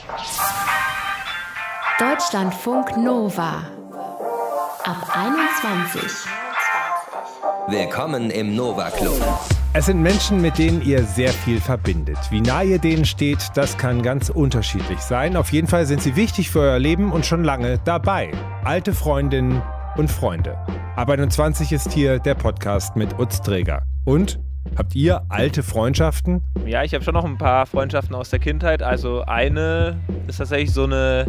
Deutschlandfunk Nova ab 21. Willkommen im Nova Club. Es sind Menschen, mit denen ihr sehr viel verbindet. Wie nah ihr denen steht, das kann ganz unterschiedlich sein. Auf jeden Fall sind sie wichtig für euer Leben und schon lange dabei. Alte Freundinnen und Freunde. Ab 21 ist hier der Podcast mit Utz Dräger. Und? Habt ihr alte Freundschaften? Ja, ich habe schon noch ein paar Freundschaften aus der Kindheit. Also eine ist tatsächlich so eine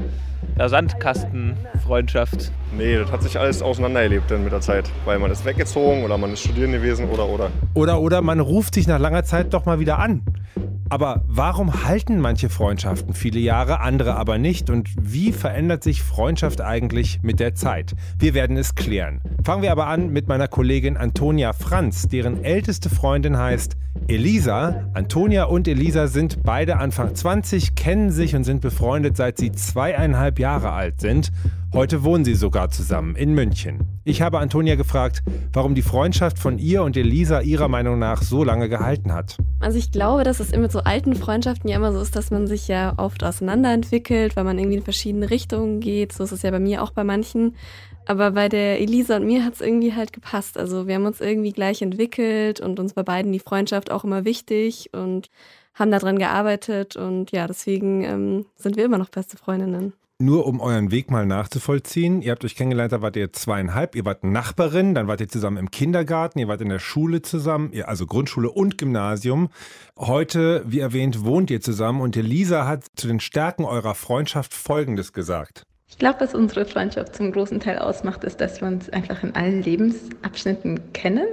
Sandkastenfreundschaft. Nee, das hat sich alles auseinandergelebt dann mit der Zeit. Weil man ist weggezogen oder man ist studieren gewesen oder. Oder man ruft sich nach langer Zeit doch mal wieder an. Aber warum halten manche Freundschaften viele Jahre, andere aber nicht? Und wie verändert sich Freundschaft eigentlich mit der Zeit? Wir werden es klären. Fangen wir aber an mit meiner Kollegin Antonia Franz, deren älteste Freundin heißt Elisa. Antonia und Elisa sind beide Anfang 20, kennen sich und sind befreundet, seit sie 2,5 Jahre alt sind. Heute wohnen sie sogar zusammen in München. Ich habe Antonia gefragt, warum die Freundschaft von ihr und Elisa ihrer Meinung nach so lange gehalten hat. Also ich glaube, dass es mit so alten Freundschaften ja immer so ist, dass man sich ja oft auseinanderentwickelt, weil man irgendwie in verschiedene Richtungen geht. So ist es ja bei mir auch bei manchen. Aber bei der Elisa und mir hat es irgendwie halt gepasst. Also wir haben uns irgendwie gleich entwickelt und uns bei beiden die Freundschaft auch immer wichtig und haben daran gearbeitet. Und ja, deswegen sind wir immer noch beste Freundinnen. Nur um euren Weg mal nachzuvollziehen, ihr habt euch kennengelernt, da wart ihr 2,5, ihr wart Nachbarin, dann wart ihr zusammen im Kindergarten, ihr wart in der Schule zusammen, also Grundschule und Gymnasium. Heute, wie erwähnt, wohnt ihr zusammen und Elisa hat zu den Stärken eurer Freundschaft Folgendes gesagt. Ich glaube, was unsere Freundschaft zum großen Teil ausmacht, ist, dass wir uns einfach in allen Lebensabschnitten kennen.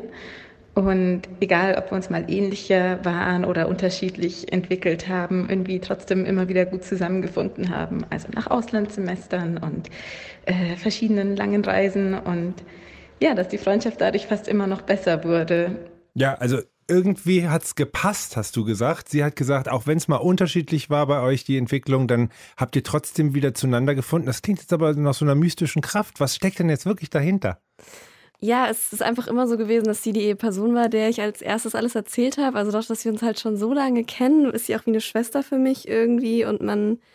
Und egal, ob wir uns mal ähnlicher waren oder unterschiedlich entwickelt haben, irgendwie trotzdem immer wieder gut zusammengefunden haben. Also nach Auslandssemestern und verschiedenen langen Reisen. Und ja, dass die Freundschaft dadurch fast immer noch besser wurde. Ja, also irgendwie hat es gepasst, hast du gesagt. Sie hat gesagt, auch wenn es mal unterschiedlich war bei euch, die Entwicklung, dann habt ihr trotzdem wieder zueinander gefunden. Das klingt jetzt aber nach so einer mystischen Kraft. Was steckt denn jetzt wirklich dahinter? Ja, es ist einfach immer so gewesen, dass sie die Person war, der ich als erstes alles erzählt habe. Also doch, dass wir uns halt schon so lange kennen, ist sie auch wie eine Schwester für mich irgendwie. Und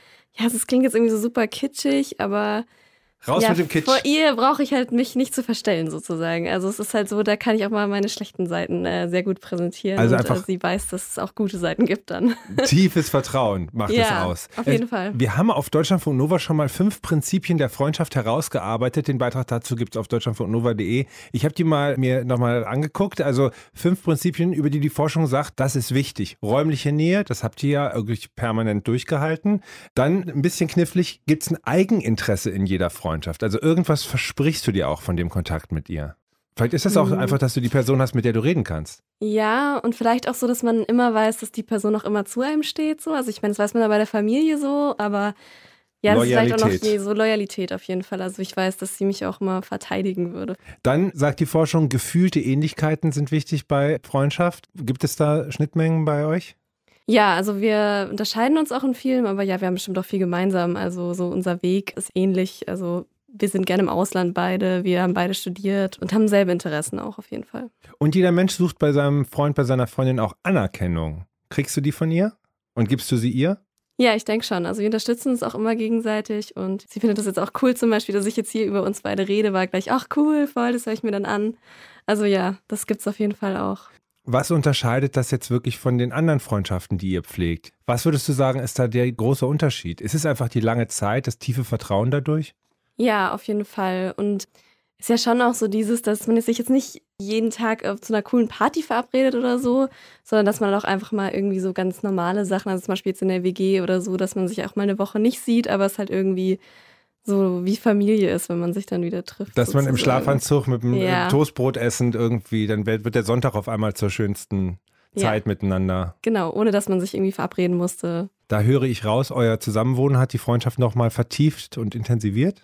es klingt jetzt irgendwie so super kitschig, aber Raus mit dem Kitsch. Vor ihr brauche ich halt mich nicht zu verstellen sozusagen. Also es ist halt so, da kann ich auch mal meine schlechten Seiten sehr gut präsentieren. Also und sie weiß, dass es auch gute Seiten gibt dann. Tiefes Vertrauen macht es aus. Auf jeden Fall. Wir haben auf Deutschlandfunk Nova schon mal 5 Prinzipien der Freundschaft herausgearbeitet. Den Beitrag dazu gibt es auf deutschlandfunknova.de. Ich habe die mir nochmal angeguckt. Also 5 Prinzipien, über die Forschung sagt, das ist wichtig. Räumliche Nähe, das habt ihr ja wirklich permanent durchgehalten. Dann ein bisschen knifflig, gibt es ein Eigeninteresse in jeder Freundschaft. Also irgendwas versprichst du dir auch von dem Kontakt mit ihr. Vielleicht ist das auch einfach, dass du die Person hast, mit der du reden kannst. Ja, und vielleicht auch so, dass man immer weiß, dass die Person auch immer zu einem steht. So. Also ich meine, das weiß man ja bei der Familie so, aber ja, das ist vielleicht auch noch so Loyalität auf jeden Fall. Also ich weiß, dass sie mich auch immer verteidigen würde. Dann sagt die Forschung, gefühlte Ähnlichkeiten sind wichtig bei Freundschaft. Gibt es da Schnittmengen bei euch? Ja, also wir unterscheiden uns auch in vielem, aber ja, wir haben bestimmt auch viel gemeinsam. Also so unser Weg ist ähnlich. Also wir sind gerne im Ausland beide, wir haben beide studiert und haben selbe Interessen auch auf jeden Fall. Und jeder Mensch sucht bei seinem Freund, bei seiner Freundin auch Anerkennung. Kriegst du die von ihr und gibst du sie ihr? Ja, ich denke schon. Also wir unterstützen uns auch immer gegenseitig und sie findet das jetzt auch cool zum Beispiel, dass ich jetzt hier über uns beide rede, war gleich, ach cool, voll, das höre ich mir dann an. Also ja, das gibt's auf jeden Fall auch. Was unterscheidet das jetzt wirklich von den anderen Freundschaften, die ihr pflegt? Was würdest du sagen, ist da der große Unterschied? Ist es einfach die lange Zeit, das tiefe Vertrauen dadurch? Ja, auf jeden Fall. Und es ist ja schon auch so dieses, dass man sich jetzt nicht jeden Tag zu einer coolen Party verabredet oder so, sondern dass man auch einfach mal irgendwie so ganz normale Sachen, also zum Beispiel jetzt in der WG oder so, dass man sich auch mal eine Woche nicht sieht, aber es halt irgendwie so wie Familie ist, wenn man sich dann wieder trifft. Dass man im Schlafanzug mit dem Toastbrot essend irgendwie, dann wird der Sonntag auf einmal zur schönsten Zeit miteinander. Genau, ohne dass man sich irgendwie verabreden musste. Da höre ich raus, euer Zusammenwohnen hat die Freundschaft nochmal vertieft und intensiviert?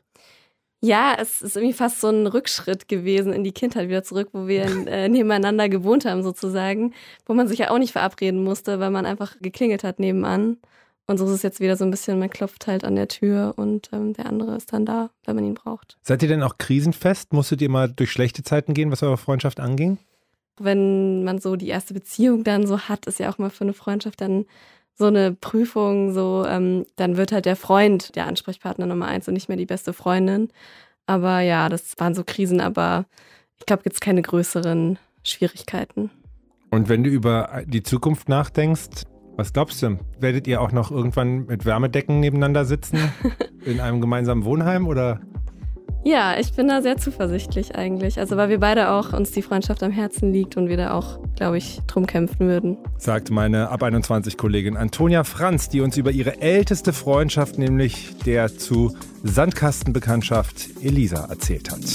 Ja, es ist irgendwie fast so ein Rückschritt gewesen in die Kindheit wieder zurück, wo wir nebeneinander gewohnt haben sozusagen, wo man sich ja auch nicht verabreden musste, weil man einfach geklingelt hat nebenan. Und so ist es jetzt wieder so ein bisschen, man klopft halt an der Tür und der andere ist dann da, wenn man ihn braucht. Seid ihr denn auch krisenfest? Musstet ihr mal durch schlechte Zeiten gehen, was eure Freundschaft anging? Wenn man so die erste Beziehung dann so hat, ist ja auch mal für eine Freundschaft dann so eine Prüfung, so dann wird halt der Freund der Ansprechpartner Nummer 1 und nicht mehr die beste Freundin. Aber ja, das waren so Krisen, aber ich glaube, gibt es keine größeren Schwierigkeiten. Und wenn du über die Zukunft nachdenkst, was glaubst du? Werdet ihr auch noch irgendwann mit Wärmedecken nebeneinander sitzen? In einem gemeinsamen Wohnheim oder? Ja, ich bin da sehr zuversichtlich eigentlich. Also weil wir beide auch uns die Freundschaft am Herzen liegt und wir da auch, glaube ich, drum kämpfen würden. Sagt meine Ab 21-Kollegin Antonia Franz, die uns über ihre älteste Freundschaft, nämlich der zu Sandkastenbekanntschaft Elisa, erzählt hat.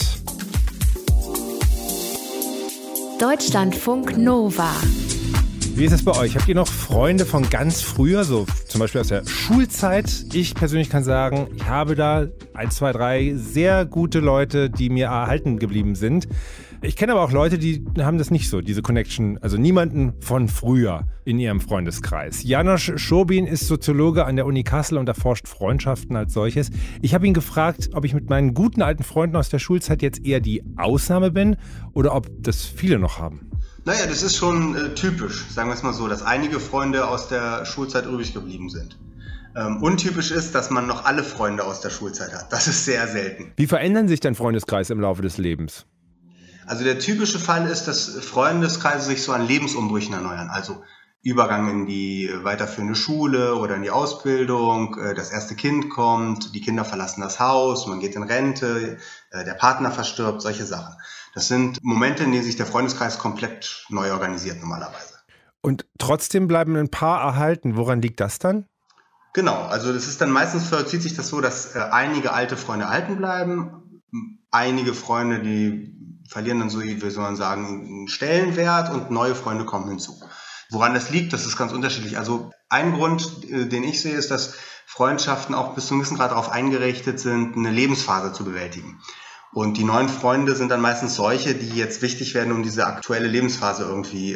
Deutschlandfunk Nova. Wie ist es bei euch? Habt ihr noch Freunde von ganz früher, so zum Beispiel aus der Schulzeit? Ich persönlich kann sagen, ich habe da 1, 2, 3 sehr gute Leute, die mir erhalten geblieben sind. Ich kenne aber auch Leute, die haben das nicht so, diese Connection, also niemanden von früher in ihrem Freundeskreis. Janosch Schobin ist Soziologe an der Uni Kassel und erforscht Freundschaften als solches. Ich habe ihn gefragt, ob ich mit meinen guten alten Freunden aus der Schulzeit jetzt eher die Ausnahme bin oder ob das viele noch haben. Naja, das ist schon typisch, sagen wir es mal so, dass einige Freunde aus der Schulzeit übrig geblieben sind. Untypisch ist, dass man noch alle Freunde aus der Schulzeit hat. Das ist sehr selten. Wie verändern sich dein Freundeskreis im Laufe des Lebens? Also der typische Fall ist, dass Freundeskreise sich so an Lebensumbrüchen erneuern. Also Übergang in die weiterführende Schule oder in die Ausbildung, das erste Kind kommt, die Kinder verlassen das Haus, man geht in Rente, der Partner verstirbt, solche Sachen. Das sind Momente, in denen sich der Freundeskreis komplett neu organisiert normalerweise. Und trotzdem bleiben ein paar erhalten. Woran liegt das dann? Genau, also das ist dann meistens vollzieht sich das so, dass einige alte Freunde erhalten bleiben, einige Freunde, die verlieren dann so, wie soll man sagen, einen Stellenwert und neue Freunde kommen hinzu. Woran das liegt, das ist ganz unterschiedlich. Also ein Grund, den ich sehe, ist, dass Freundschaften auch bis zu einem gewissen Grad darauf eingerichtet sind, eine Lebensphase zu bewältigen. Und die neuen Freunde sind dann meistens solche, die jetzt wichtig werden, um diese aktuelle Lebensphase irgendwie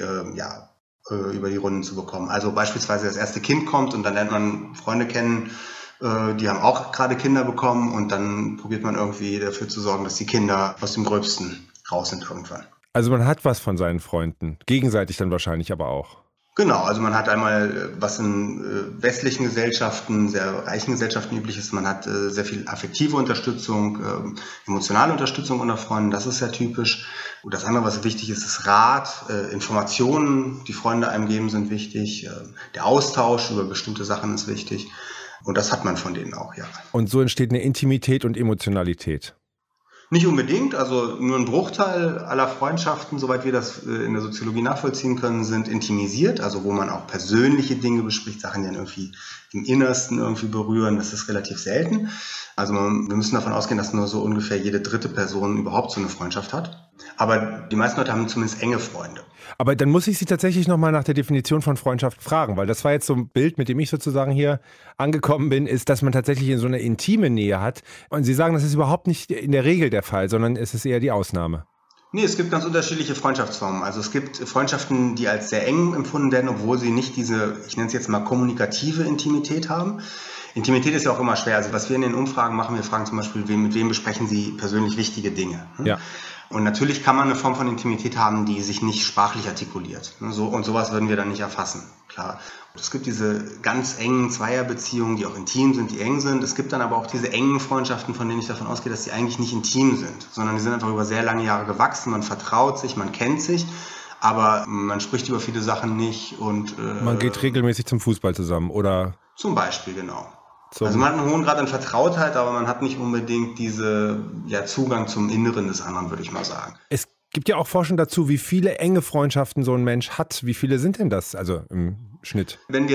über die Runden zu bekommen. Also beispielsweise das erste Kind kommt und dann lernt man Freunde kennen, die haben auch gerade Kinder bekommen und dann probiert man irgendwie dafür zu sorgen, dass die Kinder aus dem Gröbsten raus sind irgendwann. Also man hat was von seinen Freunden, gegenseitig dann wahrscheinlich aber auch. Genau, also man hat einmal, was in westlichen Gesellschaften, sehr reichen Gesellschaften üblich ist, man hat sehr viel affektive Unterstützung, emotionale Unterstützung unter Freunden, das ist sehr typisch. Und das andere, was wichtig ist, ist Rat, Informationen, die Freunde einem geben, sind wichtig. Der Austausch über bestimmte Sachen ist wichtig. Und das hat man von denen auch, ja. Und so entsteht eine Intimität und Emotionalität. Nicht unbedingt, also nur ein Bruchteil aller Freundschaften, soweit wir das in der Soziologie nachvollziehen können, sind intimisiert, also wo man auch persönliche Dinge bespricht, Sachen, die dann irgendwie im Innersten irgendwie berühren, das ist relativ selten. Also wir müssen davon ausgehen, dass nur so ungefähr jede dritte Person überhaupt so eine Freundschaft hat. Aber die meisten Leute haben zumindest enge Freunde. Aber dann muss ich Sie tatsächlich nochmal nach der Definition von Freundschaft fragen, weil das war jetzt so ein Bild, mit dem ich sozusagen hier angekommen bin, ist, dass man tatsächlich so eine intime Nähe hat. Und Sie sagen, das ist überhaupt nicht in der Regel der Fall, sondern es ist eher die Ausnahme. Nee, es gibt ganz unterschiedliche Freundschaftsformen. Also es gibt Freundschaften, die als sehr eng empfunden werden, obwohl sie nicht diese, ich nenne es jetzt mal kommunikative Intimität haben. Intimität ist ja auch immer schwer. Also was wir in den Umfragen machen, wir fragen zum Beispiel, mit wem besprechen Sie persönlich wichtige Dinge? Ja. Und natürlich kann man eine Form von Intimität haben, die sich nicht sprachlich artikuliert. Und sowas würden wir dann nicht erfassen, klar. Es gibt diese ganz engen Zweierbeziehungen, die auch intim sind, die eng sind. Es gibt dann aber auch diese engen Freundschaften, von denen ich davon ausgehe, dass die eigentlich nicht intim sind, sondern die sind einfach über sehr lange Jahre gewachsen. Man vertraut sich, man kennt sich, aber man spricht über viele Sachen nicht. Und man geht regelmäßig zum Fußball zusammen, oder? Zum Beispiel, genau. Also man hat einen hohen Grad an Vertrautheit, aber man hat nicht unbedingt diesen Zugang zum Inneren des anderen, würde ich mal sagen. Es gibt ja auch Forschung dazu, wie viele enge Freundschaften so ein Mensch hat. Wie viele sind denn das, also im Schnitt? Wenn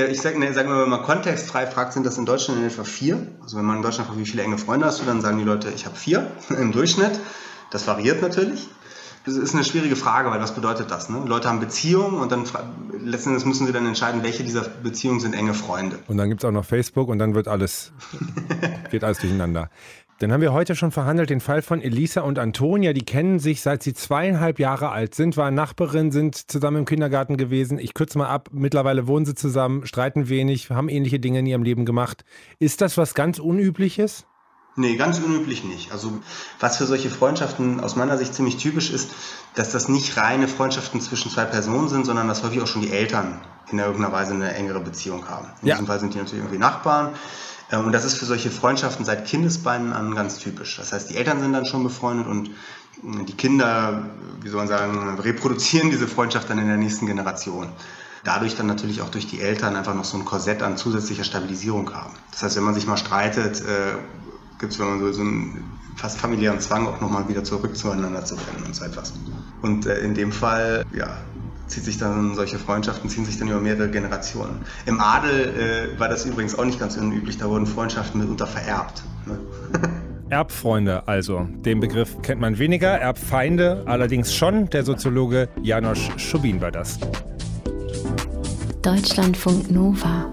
man kontextfrei fragt, sind das in Deutschland in etwa 4. Also wenn man in Deutschland fragt, wie viele enge Freunde hast du, dann sagen die Leute, ich habe 4 im Durchschnitt. Das variiert natürlich. Das ist eine schwierige Frage, weil was bedeutet das? Ne? Leute haben Beziehungen und dann letzten Endes müssen sie dann entscheiden, welche dieser Beziehungen sind enge Freunde. Und dann gibt es auch noch Facebook und dann wird alles durcheinander. Dann haben wir heute schon verhandelt den Fall von Elisa und Antonia. Die kennen sich, seit sie 2,5 Jahre alt sind, waren Nachbarinnen, sind zusammen im Kindergarten gewesen. Ich kürze mal ab, mittlerweile wohnen sie zusammen, streiten wenig, haben ähnliche Dinge in ihrem Leben gemacht. Ist das was ganz Unübliches? Nee, ganz unüblich nicht. Also was für solche Freundschaften aus meiner Sicht ziemlich typisch ist, dass das nicht reine Freundschaften zwischen zwei Personen sind, sondern dass häufig auch schon die Eltern in irgendeiner Weise eine engere Beziehung haben. In diesem Fall sind die natürlich irgendwie Nachbarn. Und das ist für solche Freundschaften seit Kindesbeinen an ganz typisch. Das heißt, die Eltern sind dann schon befreundet und die Kinder, wie soll man sagen, reproduzieren diese Freundschaft dann in der nächsten Generation. Dadurch dann natürlich auch durch die Eltern einfach noch so ein Korsett an zusätzlicher Stabilisierung haben. Das heißt, wenn man sich mal streitet, gibt es, wenn man so einen fast familiären Zwang, auch nochmal wieder zurück zueinander zu werden und so etwas. Und in dem Fall, solche Freundschaften ziehen sich dann über mehrere Generationen. Im Adel war das übrigens auch nicht ganz unüblich, da wurden Freundschaften mitunter vererbt. Ne? Erbfreunde also. Den Begriff kennt man weniger, Erbfeinde allerdings schon. Der Soziologe János Schubin war das. Deutschlandfunk Nova.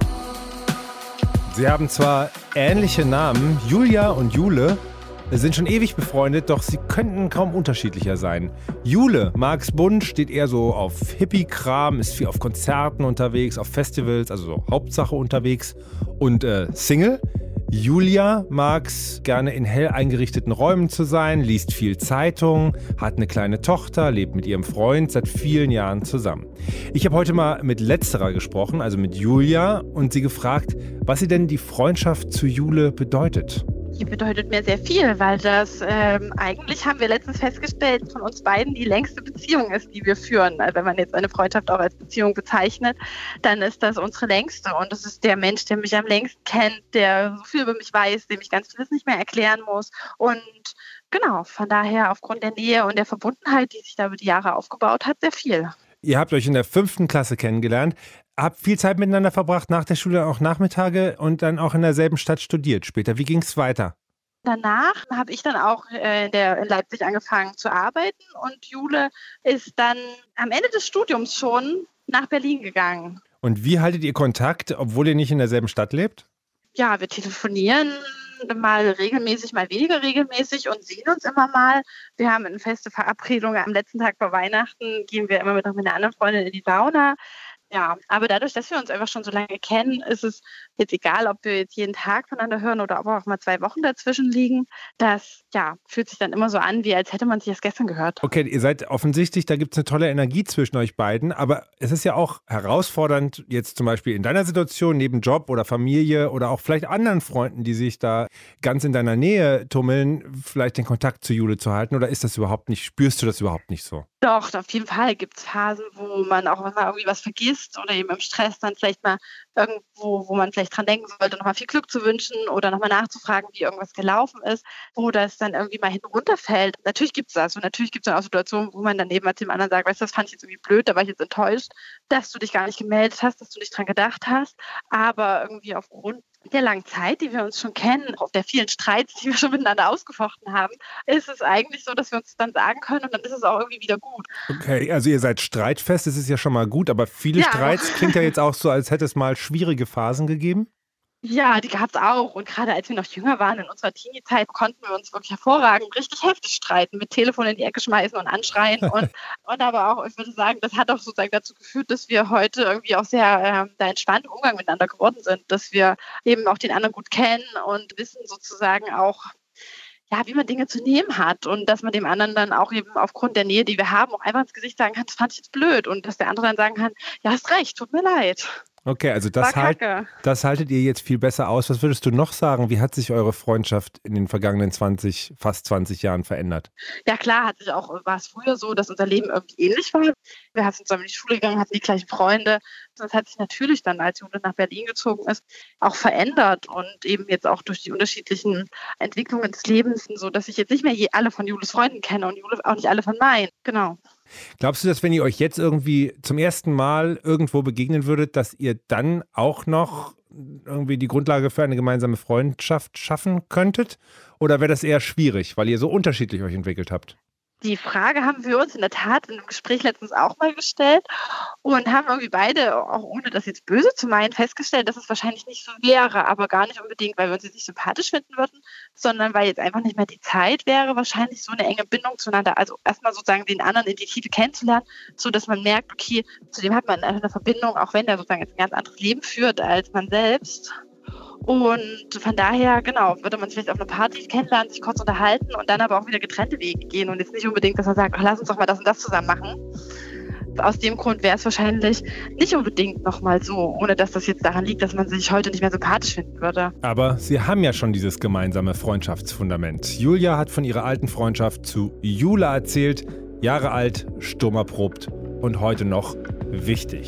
Sie haben zwar ähnliche Namen, Julia und Jule, sind schon ewig befreundet, doch sie könnten kaum unterschiedlicher sein. Jule mag's bunt, steht eher so auf Hippie-Kram, ist viel auf Konzerten unterwegs, auf Festivals, also so Hauptsache unterwegs. Und Single? Julia mag's gerne in hell eingerichteten Räumen zu sein, liest viel Zeitung, hat eine kleine Tochter, lebt mit ihrem Freund seit vielen Jahren zusammen. Ich habe heute mal mit Letzterer gesprochen, also mit Julia, und sie gefragt, was ihr denn die Freundschaft zu Jule bedeutet. Die bedeutet mir sehr viel, weil das eigentlich, haben wir letztens festgestellt, von uns beiden die längste Beziehung ist, die wir führen. Also wenn man jetzt eine Freundschaft auch als Beziehung bezeichnet, dann ist das unsere längste. Und das ist der Mensch, der mich am längsten kennt, der so viel über mich weiß, dem ich ganz vieles nicht mehr erklären muss. Und genau, von daher aufgrund der Nähe und der Verbundenheit, die sich da über die Jahre aufgebaut hat, sehr viel. Ihr habt euch in der 5. Klasse kennengelernt, habt viel Zeit miteinander verbracht, nach der Schule auch Nachmittage und dann auch in derselben Stadt studiert später. Wie ging es weiter? Danach habe ich dann auch in Leipzig angefangen zu arbeiten und Jule ist dann am Ende des Studiums schon nach Berlin gegangen. Und wie haltet ihr Kontakt, obwohl ihr nicht in derselben Stadt lebt? Ja, wir telefonieren mal regelmäßig, mal weniger regelmäßig und sehen uns immer mal. Wir haben eine feste Verabredung. Am letzten Tag vor Weihnachten gehen wir immer mit einer anderen Freundin in die Sauna. Ja, aber dadurch, dass wir uns einfach schon so lange kennen, ist es jetzt egal, ob wir jetzt jeden Tag voneinander hören oder ob auch mal 2 Wochen dazwischen liegen. Das fühlt sich dann immer so an, wie als hätte man sich erst gestern gehört. Okay, ihr seid offensichtlich, da gibt es eine tolle Energie zwischen euch beiden, aber es ist ja auch herausfordernd, jetzt zum Beispiel in deiner Situation, neben Job oder Familie oder auch vielleicht anderen Freunden, die sich da ganz in deiner Nähe tummeln, vielleicht den Kontakt zu Jule zu halten, oder ist das überhaupt nicht, spürst du das überhaupt nicht so? Doch, auf jeden Fall gibt es Phasen, wo man auch mal irgendwie was vergisst oder eben im Stress dann vielleicht mal irgendwo, wo man vielleicht dran denken sollte, nochmal viel Glück zu wünschen oder nochmal nachzufragen, wie irgendwas gelaufen ist, wo das dann irgendwie mal hinten runterfällt. Natürlich gibt es das und natürlich gibt es dann auch Situationen, wo man dann eben dem anderen sagt, weißt du, das fand ich jetzt irgendwie blöd, da war ich jetzt enttäuscht, dass du dich gar nicht gemeldet hast, dass du nicht dran gedacht hast, aber irgendwie aufgrund der langen Zeit, die wir uns schon kennen, auf der vielen Streits, die wir schon miteinander ausgefochten haben, ist es eigentlich so, dass wir uns dann sagen können und dann ist es auch irgendwie wieder gut. Okay, also ihr seid streitfest, das ist ja schon mal gut, aber viele Streits klingt ja jetzt auch so, als hätte es mal schwierige Phasen gegeben. Ja, die gab es auch. Und gerade als wir noch jünger waren, in unserer Teenie-Zeit, konnten wir uns wirklich hervorragend richtig heftig streiten, mit Telefon in die Ecke schmeißen und anschreien. und aber auch, ich würde sagen, das hat auch sozusagen dazu geführt, dass wir heute irgendwie auch sehr entspannt im Umgang miteinander geworden sind, dass wir eben auch den anderen gut kennen und wissen sozusagen auch, wie man Dinge zu nehmen hat und dass man dem anderen dann auch eben aufgrund der Nähe, die wir haben, auch einfach ins Gesicht sagen kann, das fand ich jetzt blöd und dass der andere dann sagen kann, ja, hast recht, tut mir leid. Okay, also das haltet ihr jetzt viel besser aus. Was würdest du noch sagen? Wie hat sich eure Freundschaft in den vergangenen fast 20 Jahren verändert? Ja klar, war es früher so, dass unser Leben irgendwie ähnlich war. Wir sind zusammen in die Schule gegangen, hatten die gleichen Freunde. Das hat sich natürlich dann, als Jule nach Berlin gezogen ist, auch verändert und eben jetzt auch durch die unterschiedlichen Entwicklungen des Lebens, so dass ich jetzt nicht mehr alle von Jules Freunden kenne und Jule auch nicht alle von meinen. Genau. Glaubst du, dass wenn ihr euch jetzt irgendwie zum ersten Mal irgendwo begegnen würdet, dass ihr dann auch noch irgendwie die Grundlage für eine gemeinsame Freundschaft schaffen könntet? Oder wäre das eher schwierig, weil ihr so unterschiedlich euch entwickelt habt? Die Frage haben wir uns in der Tat in einem Gespräch letztens auch mal gestellt und haben irgendwie beide, auch ohne das jetzt böse zu meinen, festgestellt, dass es wahrscheinlich nicht so wäre, aber gar nicht unbedingt, weil wir uns jetzt nicht sympathisch finden würden, sondern weil jetzt einfach nicht mehr die Zeit wäre, wahrscheinlich so eine enge Bindung zueinander, also erstmal sozusagen den anderen in die Tiefe kennenzulernen, so dass man merkt, okay, zu dem hat man eine Verbindung, auch wenn der sozusagen jetzt ein ganz anderes Leben führt als man selbst. Und von daher, genau, würde man sich vielleicht auf einer Party kennenlernen, sich kurz unterhalten und dann aber auch wieder getrennte Wege gehen und jetzt nicht unbedingt, dass man sagt, ach, lass uns doch mal das und das zusammen machen. Aus dem Grund wäre es wahrscheinlich nicht unbedingt nochmal so, ohne dass das jetzt daran liegt, dass man sich heute nicht mehr sympathisch finden würde. Aber sie haben ja schon dieses gemeinsame Freundschaftsfundament. Julia hat von ihrer alten Freundschaft zu Jula erzählt, Jahre alt, sturmerprobt und heute noch wichtig.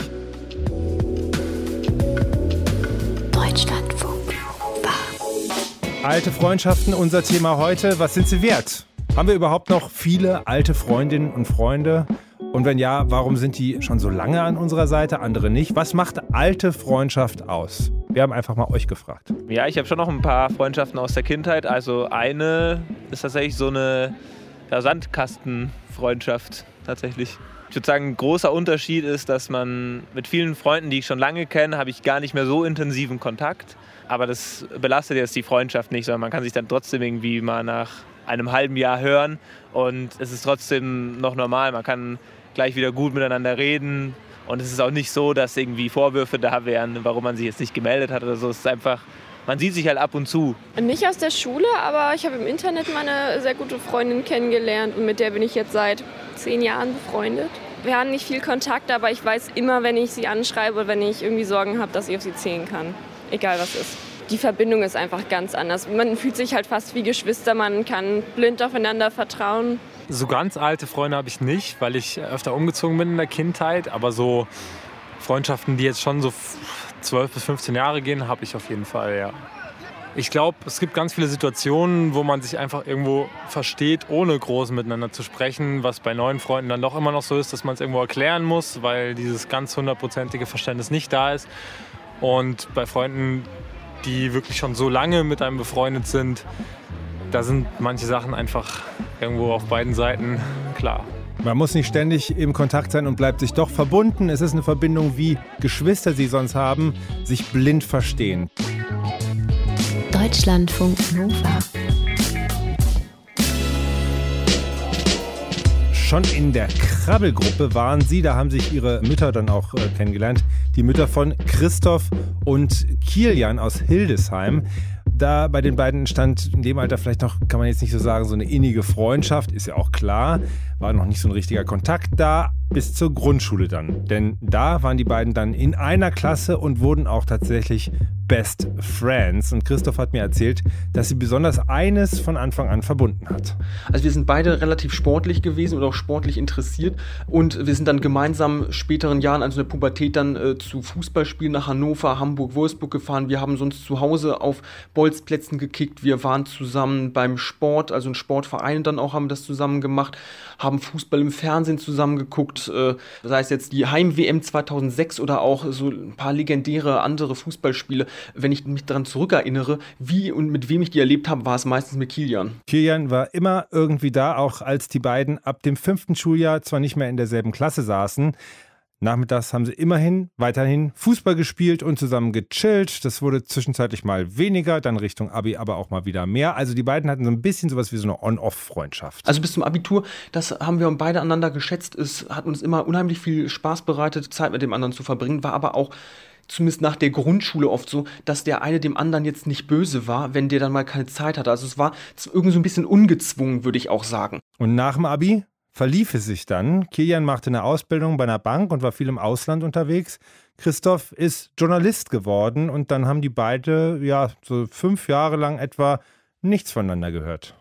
Deutschlandfunk Nova. Alte Freundschaften, unser Thema heute. Was sind sie wert? Haben wir überhaupt noch viele alte Freundinnen und Freunde? Und wenn ja, warum sind die schon so lange an unserer Seite, andere nicht? Was macht alte Freundschaft aus? Wir haben einfach mal euch gefragt. Ja, ich habe schon noch ein paar Freundschaften aus der Kindheit. Also eine ist tatsächlich so eine Sandkastenfreundschaft tatsächlich. Ich würde sagen, ein großer Unterschied ist, dass man mit vielen Freunden, die ich schon lange kenne, habe ich gar nicht mehr so intensiven Kontakt. Aber das belastet jetzt die Freundschaft nicht, sondern man kann sich dann trotzdem irgendwie mal nach einem halben Jahr hören und es ist trotzdem noch normal. Man kann gleich wieder gut miteinander reden und es ist auch nicht so, dass irgendwie Vorwürfe da wären, warum man sich jetzt nicht gemeldet hat oder so. Es ist einfach, man sieht sich halt ab und zu. Nicht aus der Schule, aber ich habe im Internet meine sehr gute Freundin kennengelernt und mit der bin ich jetzt seit 10 Jahren befreundet. Wir haben nicht viel Kontakt, aber ich weiß immer, wenn ich sie anschreibe, wenn ich irgendwie Sorgen habe, dass ich auf sie zählen kann. Egal was ist. Die Verbindung ist einfach ganz anders. Man fühlt sich halt fast wie Geschwister, man kann blind aufeinander vertrauen. So ganz alte Freunde habe ich nicht, weil ich öfter umgezogen bin in der Kindheit. Aber so Freundschaften, die jetzt schon so 12 bis 15 Jahre gehen, habe ich auf jeden Fall, ja. Ich glaube, es gibt ganz viele Situationen, wo man sich einfach irgendwo versteht, ohne groß miteinander zu sprechen, was bei neuen Freunden dann doch immer noch so ist, dass man es irgendwo erklären muss, weil dieses ganz 100%ige Verständnis nicht da ist. Und bei Freunden, die wirklich schon so lange mit einem befreundet sind, da sind manche Sachen einfach irgendwo auf beiden Seiten klar. Man muss nicht ständig im Kontakt sein und bleibt sich doch verbunden. Es ist eine Verbindung, wie Geschwister sie sonst haben, sich blind verstehen. Deutschlandfunk Nova. Schon in der Krabbelgruppe waren sie, da haben sich ihre Mütter dann auch kennengelernt. Die Mütter von Christoph und Kilian aus Hildesheim. Da bei den beiden entstand in dem Alter vielleicht noch, kann man jetzt nicht so sagen, so eine innige Freundschaft, ist ja auch klar. War noch nicht so ein richtiger Kontakt da, bis zur Grundschule dann. Denn da waren die beiden dann in einer Klasse und wurden auch tatsächlich Best Friends. Und Christoph hat mir erzählt, dass sie besonders eines von Anfang an verbunden hat. Also wir sind beide relativ sportlich gewesen oder auch sportlich interessiert. Und wir sind dann gemeinsam späteren Jahren, also in der Pubertät, dann zu Fußballspielen nach Hannover, Hamburg, Wolfsburg gefahren. Wir haben sonst zu Hause auf Bolzplätzen gekickt. Wir waren zusammen beim Sport, also in Sportvereinen dann auch, haben das zusammen gemacht. Haben Fußball im Fernsehen zusammen geguckt. Sei es jetzt die Heim-WM 2006 oder auch so ein paar legendäre andere Fußballspiele. Wenn ich mich daran zurückerinnere, wie und mit wem ich die erlebt habe, war es meistens mit Kilian. Kilian war immer irgendwie da, auch als die beiden ab dem 5. Schuljahr zwar nicht mehr in derselben Klasse saßen. Nachmittags haben sie immerhin weiterhin Fußball gespielt und zusammen gechillt. Das wurde zwischenzeitlich mal weniger, dann Richtung Abi aber auch mal wieder mehr. Also die beiden hatten so ein bisschen sowas wie so eine On-Off-Freundschaft. Also bis zum Abitur, das haben wir beide einander geschätzt. Es hat uns immer unheimlich viel Spaß bereitet, Zeit mit dem anderen zu verbringen. War aber auch zumindest nach der Grundschule oft so, dass der eine dem anderen jetzt nicht böse war, wenn der dann mal keine Zeit hatte. Also es war irgendwie so ein bisschen ungezwungen, würde ich auch sagen. Und nach dem Abi verlief es sich dann. Kilian machte eine Ausbildung bei einer Bank und war viel im Ausland unterwegs. Christoph ist Journalist geworden und dann haben die beide so 5 Jahre lang etwa nichts voneinander gehört.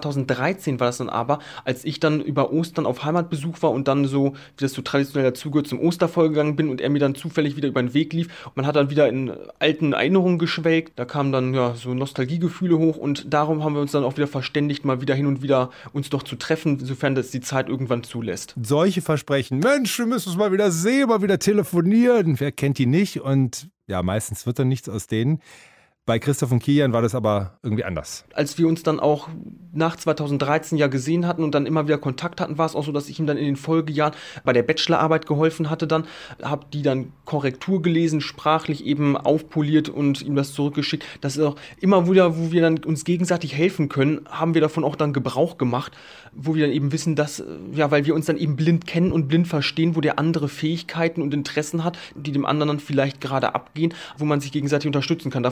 2013 war das dann aber, als ich dann über Ostern auf Heimatbesuch war und dann so, wie das so traditionell dazugehört, zum Osterfeuer gegangen bin und er mir dann zufällig wieder über den Weg lief. Und man hat dann wieder in alten Erinnerungen geschwelgt. Da kamen dann so Nostalgiegefühle hoch und darum haben wir uns dann auch wieder verständigt, mal wieder hin und wieder uns doch zu treffen, sofern das die Zeit irgendwann zulässt. Solche Versprechen, Mensch, wir müssen uns mal wieder sehen, mal wieder telefonieren. Wer kennt die nicht? Und ja, meistens wird dann nichts aus denen. Bei Christoph und Kilian war das aber irgendwie anders. Als wir uns dann auch nach 2013 ja gesehen hatten und dann immer wieder Kontakt hatten, war es auch so, dass ich ihm dann in den Folgejahren bei der Bachelorarbeit geholfen hatte dann, habe die dann Korrektur gelesen, sprachlich eben aufpoliert und ihm das zurückgeschickt. Das ist auch immer wieder, wo wir dann uns gegenseitig helfen können, haben wir davon auch dann Gebrauch gemacht, wo wir dann eben wissen, dass, weil wir uns dann eben blind kennen und blind verstehen, wo der andere Fähigkeiten und Interessen hat, die dem anderen dann vielleicht gerade abgehen, wo man sich gegenseitig unterstützen kann. Davon haben wir immer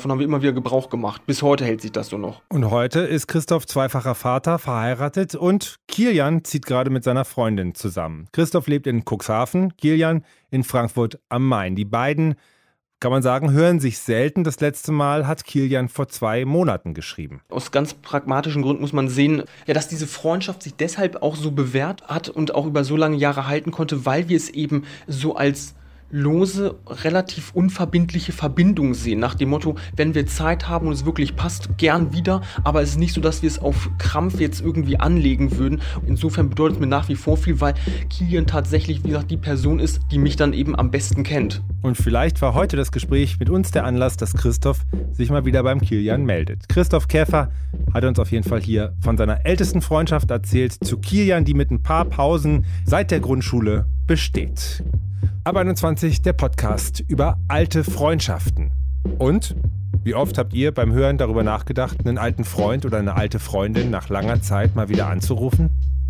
wieder Gebrauch gemacht. Bis heute hält sich das so noch. Und heute ist Christoph zweifacher Vater, verheiratet und Kilian zieht gerade mit seiner Freundin zusammen. Christoph lebt in Cuxhaven, Kilian in Frankfurt am Main. Die beiden, kann man sagen, hören sich selten. Das letzte Mal hat Kilian vor 2 Monaten geschrieben. Aus ganz pragmatischen Gründen muss man sehen, ja, dass diese Freundschaft sich deshalb auch so bewährt hat und auch über so lange Jahre halten konnte, weil wir es eben so als lose, relativ unverbindliche Verbindung sehen. Nach dem Motto, wenn wir Zeit haben und es wirklich passt, gern wieder. Aber es ist nicht so, dass wir es auf Krampf jetzt irgendwie anlegen würden. Insofern bedeutet es mir nach wie vor viel, weil Kilian tatsächlich, wie gesagt, die Person ist, die mich dann eben am besten kennt. Und vielleicht war heute das Gespräch mit uns der Anlass, dass Christoph sich mal wieder beim Kilian meldet. Christoph Käfer hat uns auf jeden Fall hier von seiner ältesten Freundschaft erzählt zu Kilian, die mit ein paar Pausen seit der Grundschule besteht. Ab 21 der Podcast über alte Freundschaften. Und wie oft habt ihr beim Hören darüber nachgedacht, einen alten Freund oder eine alte Freundin nach langer Zeit mal wieder anzurufen?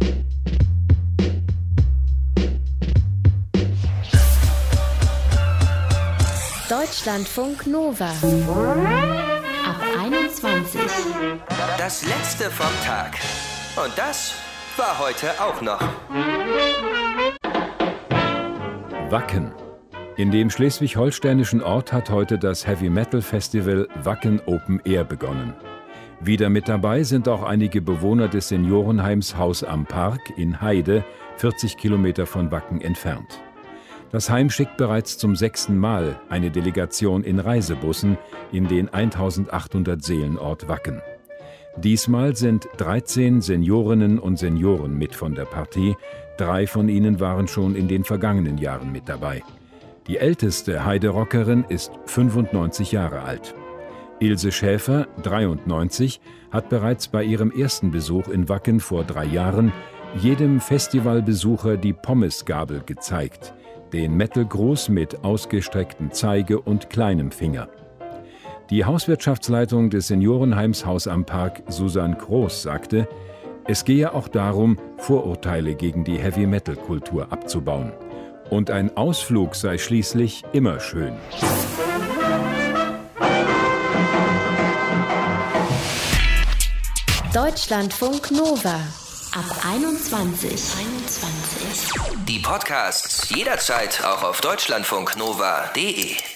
Deutschlandfunk Nova. Ab 21. Das letzte vom Tag. Und das war heute auch noch. Wacken. In dem schleswig-holsteinischen Ort hat heute das Heavy-Metal-Festival Wacken Open Air begonnen. Wieder mit dabei sind auch einige Bewohner des Seniorenheims Haus am Park in Heide, 40 Kilometer von Wacken entfernt. Das Heim schickt bereits zum 6. Mal eine Delegation in Reisebussen in den 1800 Seelenort Wacken. Diesmal sind 13 Seniorinnen und Senioren mit von der Partie. 3 von ihnen waren schon in den vergangenen Jahren mit dabei. Die älteste Heiderockerin ist 95 Jahre alt. Ilse Schäfer, 93, hat bereits bei ihrem ersten Besuch in Wacken vor 3 Jahren jedem Festivalbesucher die Pommesgabel gezeigt, den Metal-Gruß mit ausgestrecktem Zeige und kleinem Finger. Die Hauswirtschaftsleitung des Seniorenheims Haus am Park, Susanne Kroos, sagte, es gehe auch darum, Vorurteile gegen die Heavy-Metal-Kultur abzubauen. Und ein Ausflug sei schließlich immer schön. Deutschlandfunk Nova. Ab 21. Die Podcasts jederzeit auch auf deutschlandfunknova.de.